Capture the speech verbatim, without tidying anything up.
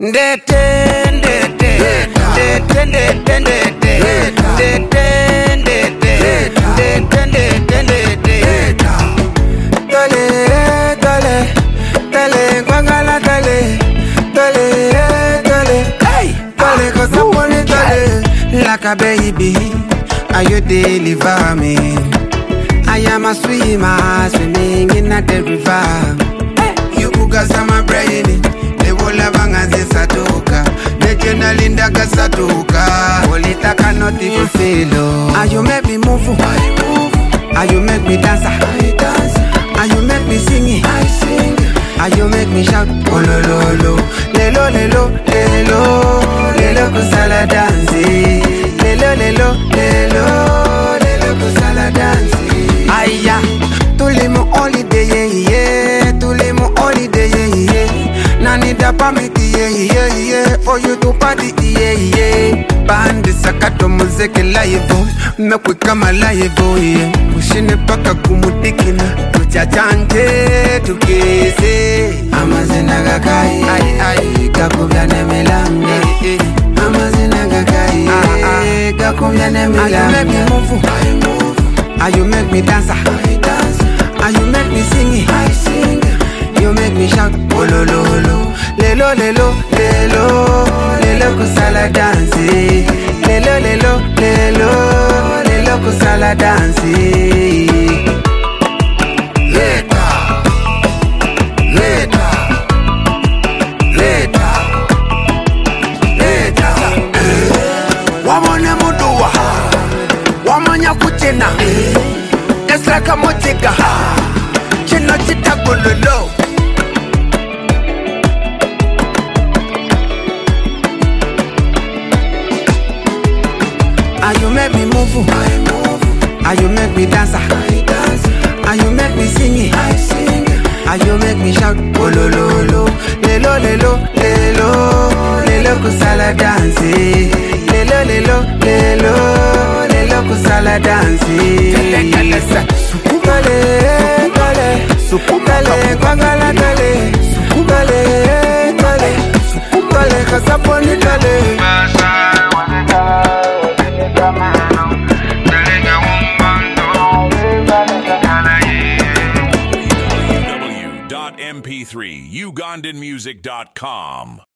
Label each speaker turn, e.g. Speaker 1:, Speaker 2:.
Speaker 1: Like a baby, are you deliver me? I am a swimmer, swimming in the river. You ugasa my brain, the whole banga zisatoka, the genalinda gasatoka. Olita cannot even fail. Are you make me move? I move. Are you make me dance? I dance. Are you make me sing? I sing. Are you make me shout? Oh lo lo lo, lelo lelo lelo, lelo kusala dance. Lelo lelo lelo, lelo kusala dance. Aya, tulimo holiday yeah yeah, tulimo holiday yeah yeah. Nani da pamiti yeah yeah yeah, for you to party yeah yeah. Band sakato muziki live, mekwe kama live yeah. Ushine paka kumudikina, tuchachanje tukese. Amazina gakai, ay ay, kakubya nemelamne. Amazina gakai, ay kakubya nemelamne. Are you make me move? I move. Are you make me dance? I dance. Are you make me sing? I sing. You make me shout, oh lo lo lo, lelo lelo lelo, lelo kusala dance. Lelo lelo lelo, lelo kusala dance. Leta, leta, leta, leta. Wamone muduwa, wamanya kuchena, esraka motiga, chino chitagulolo. Are you make me move? I move. Are you make me dance? I dance. Are you make me sing? I sing. Are you make me shout? Oh lo lo lo, lelo lelo lelo, lelo kusala dance. Lelo lelo lelo, lelo kusala dance. Sukubale, kale, sukubale, kwangala kale, sukubale, kale, sukubale, kasaponi kale.
Speaker 2: M P three Ugandan music dot com